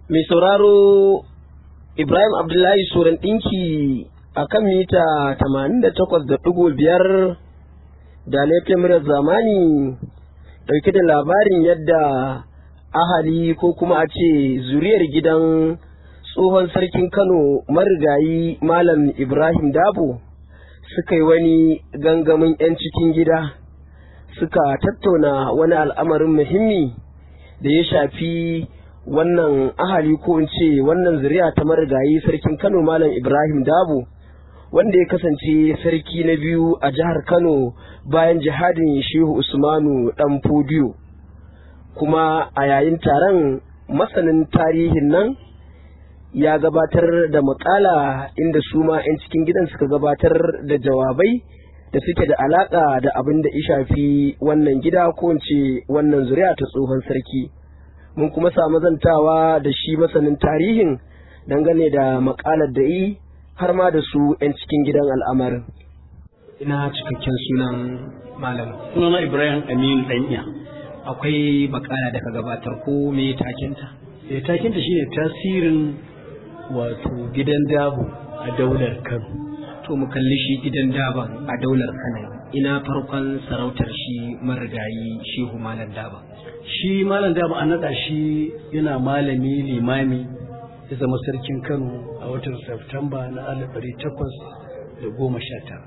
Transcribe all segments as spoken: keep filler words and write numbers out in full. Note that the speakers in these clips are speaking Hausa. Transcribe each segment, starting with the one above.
Mai sauraro Ibrahim Abdullahi Suran ɗinki a kan mita tamanin da takwas da ɗigo biyar da laifin murar zamani ɗauke da labarin yadda ahali ko kuma a ce zuriyar gidan tsohon sarkin Kano marigayi Malam Ibrahim Dabo suka yi wani gangamin 'yan cikin gida suka tattauna wani al'amarin muhimmi da ya shafi wannan ahali ko in ce wannan zuriya ta marigayi sarkin Kano Malam Ibrahim Dabo wanda ya kasance sarki na biyu a jihar Kano bayan jihadin Shehu Usmanu Dan Fodiyo. Kuma a yayin taron masanin tarihin nan ya gabatar da makala inda su ma 'yan cikin gidan suka gabatar da jawabai da suke da alaƙa da abin da ya shafi wannan gida ko in ce wannan zuriya ta tsohon sarki. Mun kuma samu zantawa da shi masanin tarihin dangane da makalar da yi har ma da su 'yan cikin gidan al'amarin. Ina cikakken sunan malam. Sunana Ibrahim Aminu Ɗanya. Akwai makala da ka gabatar ko me takinta? Eh, takinta shine tasirin wato gidan Dabo a daular Kano. To mu kalli shi gidan Daban a daular Kano. Ina farkon sarautar shi marigayi Shehu Malam Daba. Shi Malam Daba an naɗa shi yana malami limami ya zama sarkin Kano a watan Satumba na alif ɗari takwas da goma sha tara.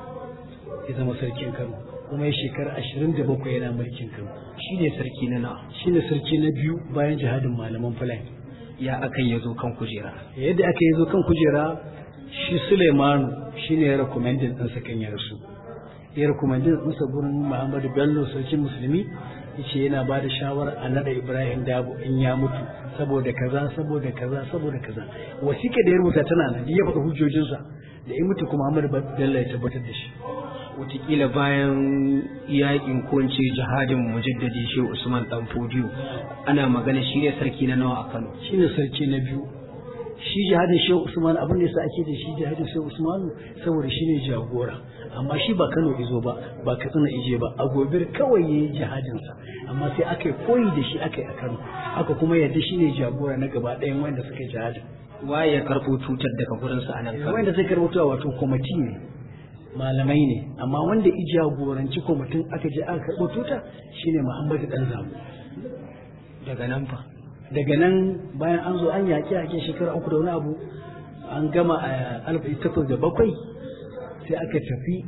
Ya zama sarkin Kano kuma ya shekara ashirin da bakwai yana mulkin Kano. Shi ne sarki na nawa? Shi ne sarki na biyu bayan jihadin malaman Fulani. Ya aka yi zo kan kujera? Yadda aka yi zo kan kujera shi Suleimanu shi ne ya rekomendin ɗinsa kan ya rasu. Ya rekomendin ɗinsa gurin Muhammadu Bello sarkin musulmi ya ce yana ba da shawarar a naɗa Ibrahim Dabo in ya mutu saboda kaza saboda kaza saboda kaza. Wasiƙa da ya rubuta tana nan ya faɗa hujjojinsa da ya mutu kuma Muhammadu Bello ya tabbatar da shi. Wataƙila bayan yaƙin ko in ce jihadin mujaddadi Shehu Usman Dan Fodiyo ana magana shi ne sarki na nawa a Kano? Shi ne sarki na biyu. Shi jihadin Shehu Usman abin da yasa ake da shi jihadin Shehu Usman saboda shi ne jagora, amma shi ba Kano izo ba ba Katsina ije ba, a Gobir kawai yayi jihadin sa, amma sai aka yi koyi da shi aka yi a Kano, aka kuma yadda shi ne jagora na gaba ɗayan wanda suka yi jihadin. Waye ya karɓo tutar daga gurin sa a nan Kano? Wanda sai karɓo tutar wato kwamiti ne, malamai ne, amma wanda i jagoranci kwamitin aka je aka karɓo tuta shine Muhammadu Dan Zabo. Daga nan fa daga nan bayan an zo an yaƙi yaƙi shekara uku da wani abu an gama a alif takwas da bakwai sai aka tafi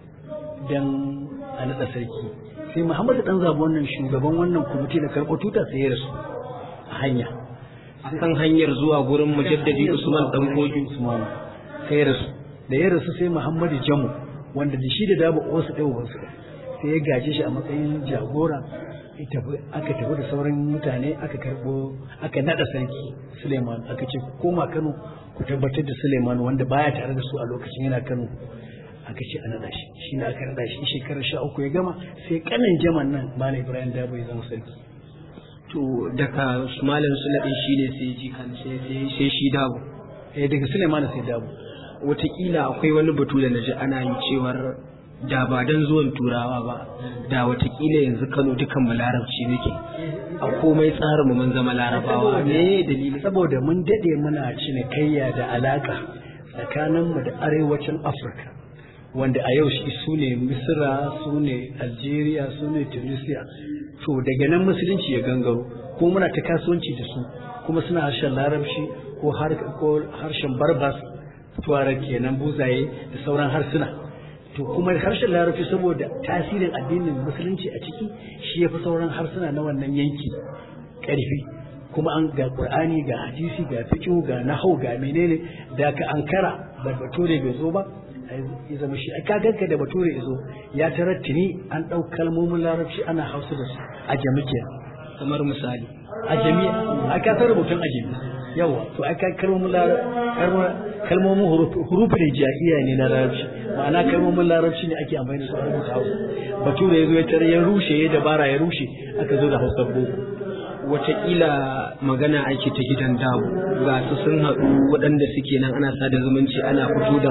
don a naɗa sarki, sai Muhammadu Dan Zabo wannan shugaban wannan kwamiti da karɓo tuta sai ya rasu a hanya akan hanyar zuwa gurin mujaddadi Usman Dan Fodiyo Usman sai ya rasu. Da ya rasu sai Muhammadu Jamu wanda da shi da Dabo wasu ɗaya wasu sai ya gaje shi a matsayin jagora. Aka tafi da sauran mutane aka karɓo aka naɗa sarki Suleiman, aka ce ku koma Kano ku tabbatar da Suleiman wanda baya tare da su a lokacin yana Kano, aka ce a naɗa shi, shi ne aka naɗa shi shekarar sha uku ya gama sai kanin jaman nan Malam Ibrahim Dabo ya zama sarki. To daga Malam Sulaɗin shi ne sai ji kan sai shi Dabo. Eh daga Suleiman sai Dabo. Wataƙila akwai wani batu da na ji ana yi cewar da ba don zuwan turawa ba da watakila yanzu Kano dukan mu larabci muke a komai tsarin mu mun zama larabawa. Me dalili? Saboda mun dade muna cinikayya da alaka tsakanin mu da arewacin Afirka wanda a yau shi su ne Misra, su ne Algeria, su ne Tunisia. To daga nan musulunci ya gangaro kuma muna ta kasuwanci da su kuma suna harshen larabci ko harshen Barbas, Tuareg kenan, Buzaye da sauran harsuna. To kuma harshen larabci saboda tasirin addinin musulunci a ciki shi ya fi sauran harsuna na wannan yanki ƙarfi, kuma an ga Qur'ani ga hadisi ga fiqh ga nahwu ga menene da ka ankara ba bature bai zo ba ya zama shi ka ganka da bature izo ya tarattini an ɗau kalmomin larabci ana hausa da su a jami'a kamar misali a jami'a aka ta rubutun ajami yawa to aka kalmomin kalmomin hurufin jaiya ne na larabci, ma'ana kalmomin larabci ne ake amfani da su a rubuta hausa. Bature ya zo ya tare ya rushe ya dabara ya rushe aka zo da hausar boko. Wataƙila magana ake ta gidan Dabo ga su sun haɗu waɗanda suke nan ana sada zumunci ana fito da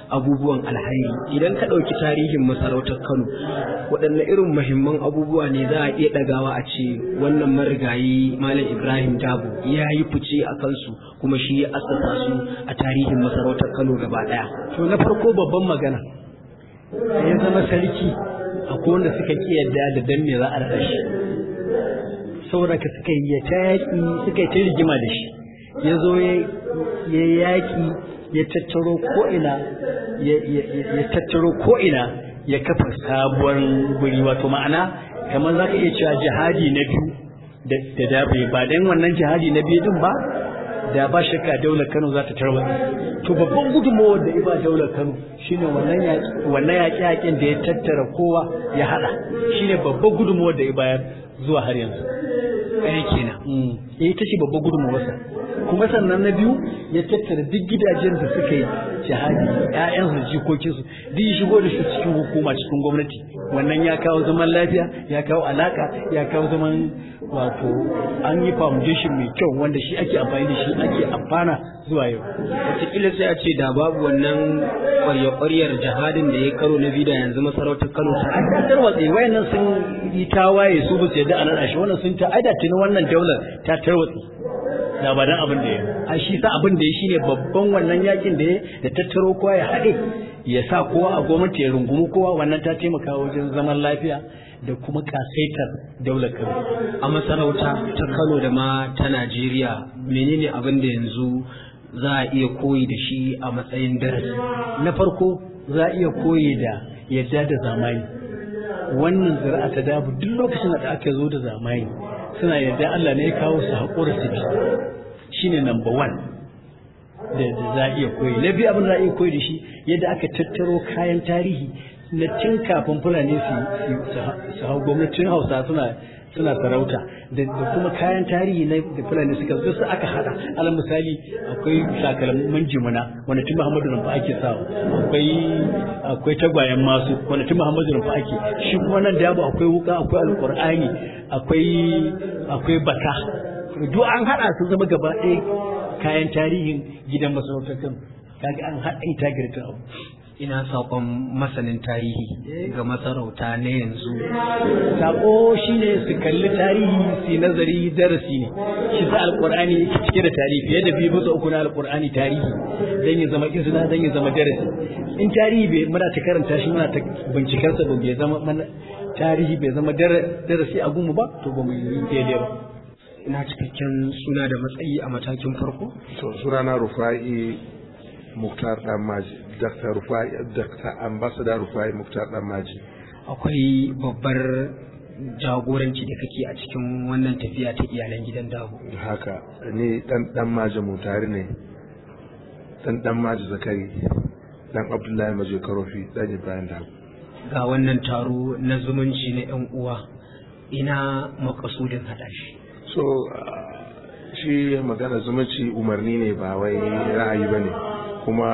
abubuwan alhairi. Idan ka ɗauki tarihin masarautar Kano, waɗanne irin muhimman abubuwa ne za a iya ɗagawa a ce wannan marigayi Malam Ibrahim Dabo ya yi fice a kansu kuma shi ya assasa su a tarihin masarautar Kano gaba ɗaya? To na farko babban magana da ya zama sarki akwai wanda suka ƙi yadda da dan me za a raɗa shi, saboda ka suka yi ta yaƙi suka yi ta rigima da shi, ya zo ya yaƙi ya tattaro ko'ina ya tattaro ko'ina ya kafa sabuwar guri, wato ma'ana kamar za ka iya cewa jihadi na biyu da dabe ba don wannan jihadi na biyu din ba da ba shakka daular Kano za ta tarwatsa. To babban gudunmawar da iba daular Kano shine wannan yaƙi wannan yaƙi-yaƙin da ya tattara kowa ya haɗa, shine babban gudunmawar da iba zuwa har yanzu. Ɗaya kenan. Eh ita ce babban gudunmawarsa. Kuma sannan na biyu ya tattara duk gidajen da suka yi jihadi, ƴaƴansu da jikokinsu duk shigo da su cikin hukuma, cikin gwamnati. Wannan ya kawo zaman lafiya, ya kawo alaka, ya kawo zaman wato an yi foundation mai kyau wanda shi ake amfani da shi ake amfana zuwa yau. Wataƙila sai a ce da babu wannan ƙwarya-ƙwaryar jihadin da ya karo na biyu da yanzu masarautar Kano ta an tarwatse. Wayannan sun yi tawaye su ba su yadda a naɗa shi, wannan sun ta aida tuni wannan daular ta tarwatse da ba dan abin da ya a shi sa abin da ya shine babban wannan yakin da ya da tattaro kowa ya haɗe ya sa kowa a gwamnati ya rungumi kowa, wannan ta taimaka wajen zaman lafiya da kuma kasaitar daular Kano. A masarauta ta Kano da ma ta Najeriya, menene abin da yanzu za a iya koyi da shi a matsayin darasi? Na farko za a iya koyi da yadda da zamani. Wannan zira'a ta Dabo duk lokacin da aka zo da zamani suna yadda Allah ne ya kawo su haƙura su bi, shine number one da za a iya koyi. Na biyu abin da za a iya koyi da shi yadda aka tattaro kayan tarihi na tun kafin Fulani su hau gwamnatin Hausa suna suna sarauta da kuma kayan tarihi na da Fulani suka zo su aka hada. Alal misali akwai takalmin jimuna wanda tun Muhammadu Rumfa ake sawa, akwai akwai tagwayen masu wanda tun Muhammadu Rumfa ake, shi kuma nan Dabo akwai wuka, akwai alqur'ani, akwai akwai baka, duk an hada su zama gaba ɗaya kayan tarihin gidan masarautar Kano. Kaga an hada integrity abu. Ina saƙon masanin tarihi ga masarauta na yanzu. Saƙo shine su kalli tarihi su nazari, darasi ne. Shi sa alƙur'ani yake cike da tarihi fiye da biyu bisa uku na alƙur'ani tarihi dan ya zama izina, dan ya zama darasi. In tarihi bai muna ta karanta shi muna ta bincikar sa ba bai zama tarihi bai zama darasi a gunmu ba to ba mu yi daidai ba. Ina cikakken suna da matsayi a matakin farko? To sunana Rufa'i Muktar Danmaji, Dakta Rufai, Dakta Ambassador Rufai Muktar Danmaji. Akwai babbar jagoranci da kake a cikin wannan tafiya ta iyalan gidan Dabo. Haka, ni dan Danmaji Mutari ne, dan Danmaji Zakari, dan Abdullahi Maje Karofi, dan Ibrahim Dabo. Ga wannan taro na zumunci na ƴan uwa, ina makasudin haɗa shi. So, uh, shi magana zumunci umarni ne ba wai ra'ayi ba ne. Kuma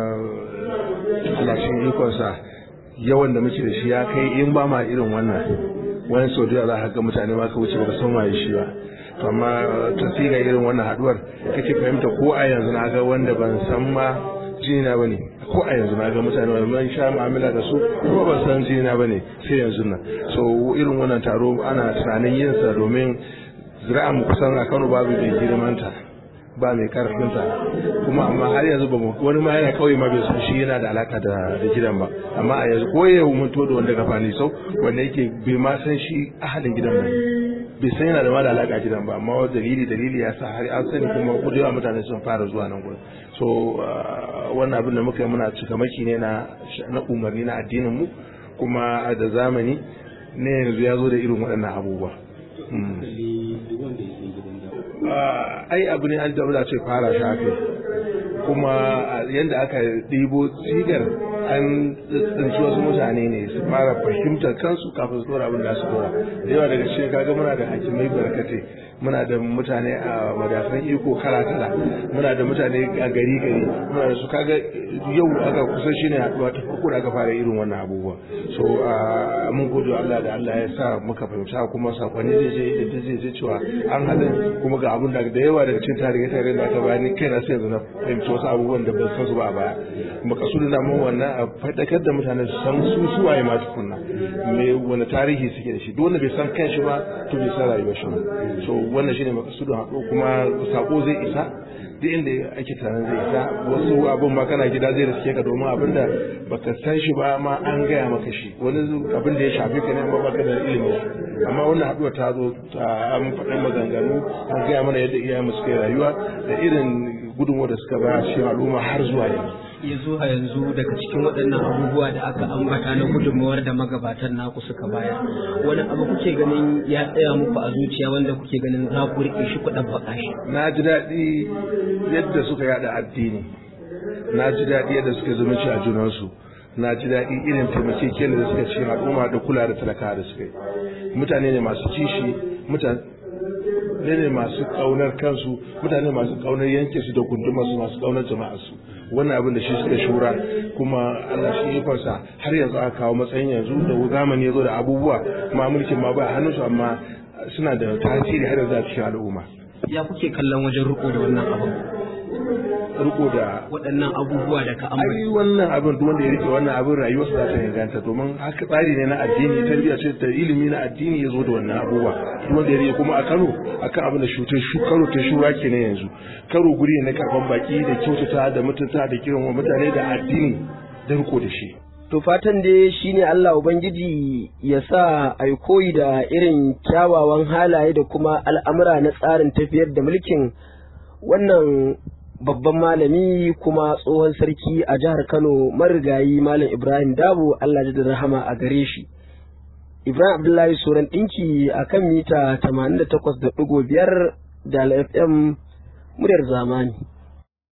alashin ikonsa yawan da muke da shi ya kai in ba ma irin wannan wani sau da za ka ga mutane ma ka wuce ba san waye shi ba, to amma tasiri irin wannan haduwar kake fahimta ko a yanzu na ga wanda ban san ma jinina ba ne, ko a yanzu na ga mutane wanda ban sha mu'amala da su ko ban san jinina ba ne sai yanzu nan. So irin wannan taro ana tunanin yin sa domin zira'a mu kusan a Kano babu mai girmanta, ba mai karfinta, kuma amma har yanzu ba wani ma yana kauye ma bai san shi yana da alaka da da gidan ba, amma a yanzu ko yau mun to da wanda ka fani sau wanda yake bai ma san shi ahalin gidan ba, bai san yana da ma da alaka gidan ba, amma dalili dalili ya sa har an sani kuma ko da mutane sun fara zuwa nan gurin. So wannan abin da muka yi muna cika maki ne na na umarni na addinin mu, kuma da zamani ne yanzu ya zo da irin waɗannan abubuwa. ai abu ne an da ce fara shafe, kuma yadda aka ɗibo sigar an tsinci wasu mutane ne su fara fahimtar kansu kafin su dora abin da su dora. Da yawa daga cikin kaga muna da hakimai barkatai muna da mutane a madafan iko kala kala, muna da mutane a gari gari, muna da su kaga yau aka kusan shine haduwa ta farko da aka fara irin wannan abubuwa. So mun gode Allah da Allah ya sa muka fahimta kuma sakonni zai je da zai je cewa an halin kuma ga abun da da yawa daga cikin tarihi tarihi da aka bayani kai na sai yanzu na fahimci wasu abubuwan da ban san su ba a baya. Makasudin da mun wannan a faɗakar da mutane su san su suwaye ma tukunna me wani tarihi suke da shi, duk wanda bai san kanshi ba to bai san rayuwar shi ba. So wannan shine makasudin haɗo kuma sako zai isa duk inda ake tunanin zai isa. Wasu abun ma kana gida zai riske ka domin abin da baka san shi ba ma an gaya maka shi, wani abin da ya shafi ka ne amma baka da ilimi. Amma wannan haɗuwa ta zo an faɗin maganganu, an gaya mana yadda iyayen suka yi rayuwa da irin gudunmuwa da suka ba shi al'umma har zuwa yanzu. Ya zuwa yanzu daga cikin waɗannan abubuwa da aka ambata na gudunmawar da magabatan naku suka bayar, wani abu kuke ganin ya tsaya muku a zuciya wanda kuke ganin za ku riƙe shi ku ɗabbaka shi? Na ji daɗi yadda suka yada addini, na ji daɗi yadda suka zumunci a junansu, na ji daɗi irin taimakekeniya da suka cikin al'umma da kula da talaka da suka yi. Mutane ne masu kishi, mutane ne masu ƙaunar kansu, mutane masu ƙaunar yankinsu da gundumarsu, masu ƙaunar jama'arsu. Wannan abin da shi suka shura kuma Allah shi ikonsa har yanzu aka kawo matsayin yanzu da zamani ya zo da abubuwa ma mulkin ma ba hannunsu amma suna da tasiri har yanzu a cikin al'umma. Ya kuke kallon wajen riko da wannan abin? Riko da waɗannan abubuwa da ka ambata. Ai wannan abin duk wanda ya rike wannan abin rayuwarsa za ta inganta, domin haka tsari ne na addini, tarbiyya ce ta ilimi na addini ya zo da wannan abubuwa. Duk wanda ya rike kuma a Kano akan abin da shutar shu Kano ta shura kenan yanzu. Kano guri ne na karban baki da kyautata da mutunta da kiran mutane da addini da riko da shi. To fatan dai shine Allah Ubangiji ya sa a koyi da irin kyawawan halaye da kuma al'amura na tsarin tafiyar da mulkin wannan babban malami kuma tsohon sarki a jihar Kano marigayi Malam Ibrahim Dabo, Allah ya da rahama a gare shi. Ibrahim Abdullahi Suran ɗinki a kan mita tamanin da takwas da ɗigo biyar da F M muryar zamani.